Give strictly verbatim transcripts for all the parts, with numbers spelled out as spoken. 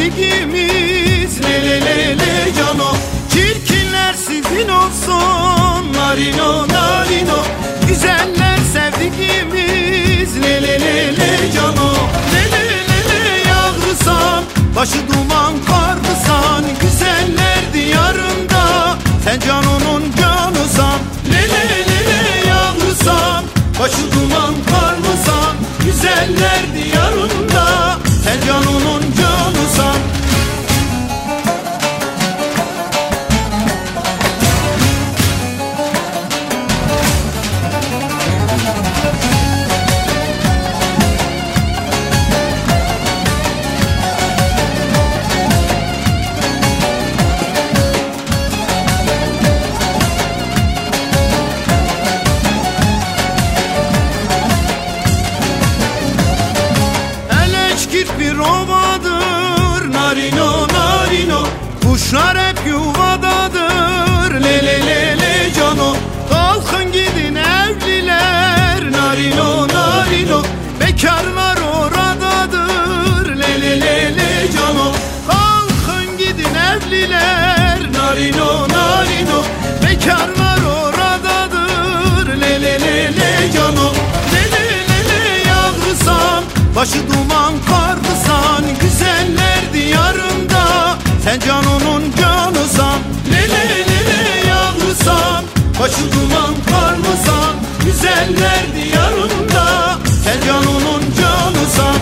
sevdiğimiz le le le le cano. Çirkinler sizin olsun narino narino. Güzeller sevdiğimiz le le le le cano. Le le le le yavrusan, başı duman karlısan, güzeller diyarında sen canonun canısan. Le le le le yavrusan, başı duman karlısan, güzeller diyarında sen canonun canısan. Bir ovadır narino narino. Kuşlar hep yuvadadır le le le le cano. Kalkın gidin evliler narino narino. Bekarlar oradadır le le le le cano. Kalkın gidin evliler narino narino. Bekarlar oradadır le le le le cano. Le le le le yavrusan, başı duman karlısan, güzeller diyarında sen canonun canısan. Le le le le yavrusan, başı duman karlısan, güzeller diyarında sen canonun canısan.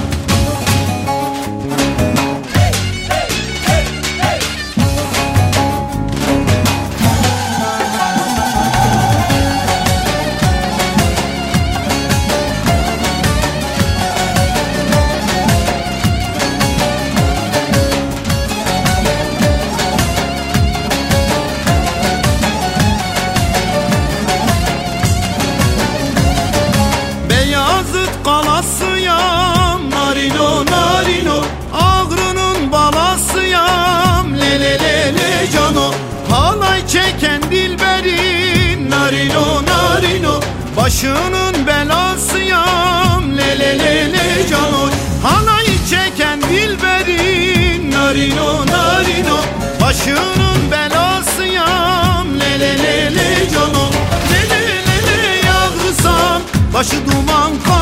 Kalasıyam narino narino. Ağrı'nın balasıyam le le le le cano. Halay çeken dilberin narino narino. Başının belasıyam le le le le cano. Halay çeken dilberin narino narino. Başının belasıyam le le le le cano. Le le le le yavrusan, başı duman